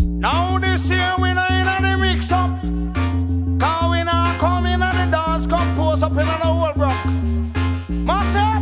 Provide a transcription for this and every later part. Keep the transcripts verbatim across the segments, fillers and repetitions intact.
Now this year we not in the mix up. Cause we not come in the dance, compose up in the whole block. Massive.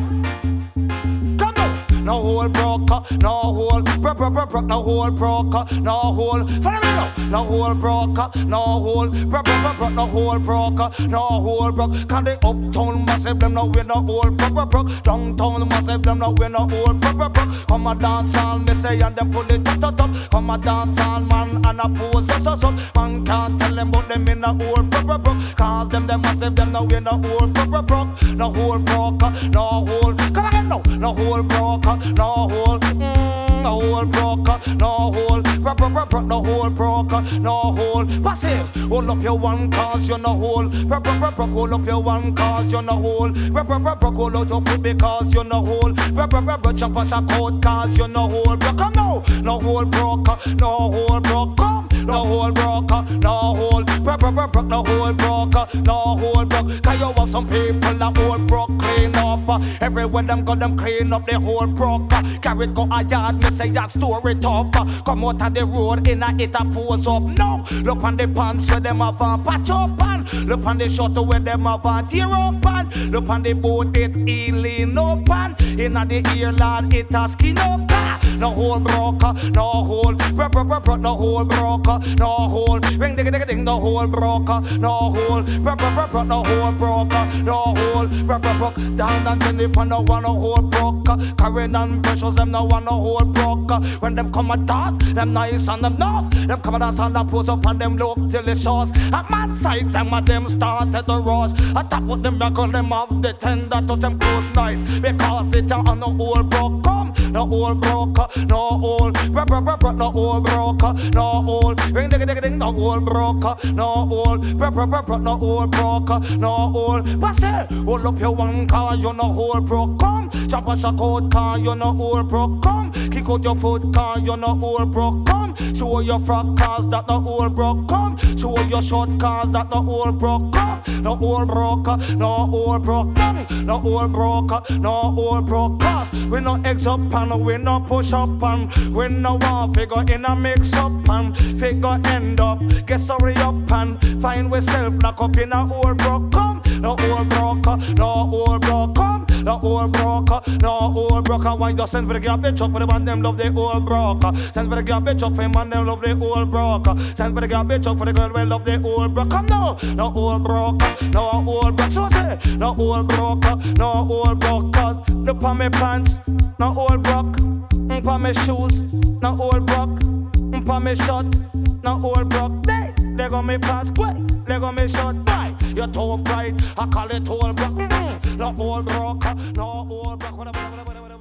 No hole broker, no hole, bro, bro, bro, bro, no hole broker, no hole. Follow me now. No hole broker, no hole, bro, bro, bro, bro, no hole broker, no hole broker. Can they uptown massive them no win no hole, bro, bro, bro. Downtown massive them no win no hole, bro, bro, bro. Come a dance on me say and them fully top top top. Come a dance on man and a pose so so so. Man can't tell them but them in a hole, bro, bro, bro. Cause them them massive them no win no hole, bro, bro, bro. No hole broker, no hole. Come again now. No hole broker, no hole. Mm, no hole broker, no hole. Bro, bro, bro, bro, no hole broker, no hole. Passive, hold up your one cause you're no hole. Bro, bro, bro, bro, hold up your one cause you're no hole. Bro, bro, bro, bro, hold out your foot because you're no hole. Bro, bro, bro, bro, jump us a coat cause you're no hole. Bro, come now, no hole broker, no hole broker. Come, no hole broker, no hole. Bro, bro, bro, bro, no hole broker, no hole broker. Cause you have some people that hole broke clean up. Everywhere them go, them clean up the whole broker. Carry go a yard, me say that story tough. Come out of the road in a it a pose up. No, look on the pants where them have a patch up and look on the shorter where them have a tear up and look on the boat it lean up and in a the earland it a skin up. No hole broker, no hole, bro, bro, bro, bro, no hole broker, no hole, ring ding ding ding, no hole broker, no hole, bro, bro, bro, bro, no hole broker, no hole, bro, bro, bro, down and Jennifer no one no hole broker, Karen and Precious them no one no hole broker. When them come a dance, them nice and them north, them come a dance and them pose up and them look delicious. At man side them a them started the rush. I top with them back on them have the tender to them close nice because it on no hole broker. No hole broker, no hole, bro, bro, bro, bro, no hole broker, no hole, ring ding ding ding, no hole broker, no hole, bro, bro, bro, bro, no hole broker, no hole. Pass it, hold up your one car, you no hole broke, come, jump us a coat car, you no hole broke, come, kick out your foot car, you no hole broke, come, show your frock cars that no hole broke, come, show your short cars that no hole broke, come, no hole broker, no hole broke, come, no hole broker, no hole broke cars, we no eggs up and we no push up and we no want figure in a mix up and figure end up. Get sorry up and find we self lock up in a old broke come. No old broker, no old broke come. No old broker, no old broker. Why you send for the garbage truck for the man them love the old broker. Send for the garbage truck for the man them love the old broker. Send for the garbage truck for the girl we love the old broker. Come no, no old broker, no old broker. So say, no old broker, no old brokers. Look on me pants, no old broke. For me shoes, no old broke. For me shirt, no old broke. They, they got me pants quick. They got me shirt bright. You're too bright, I call it old broke. No old broke, no old broke. Whatever, whatever, whatever.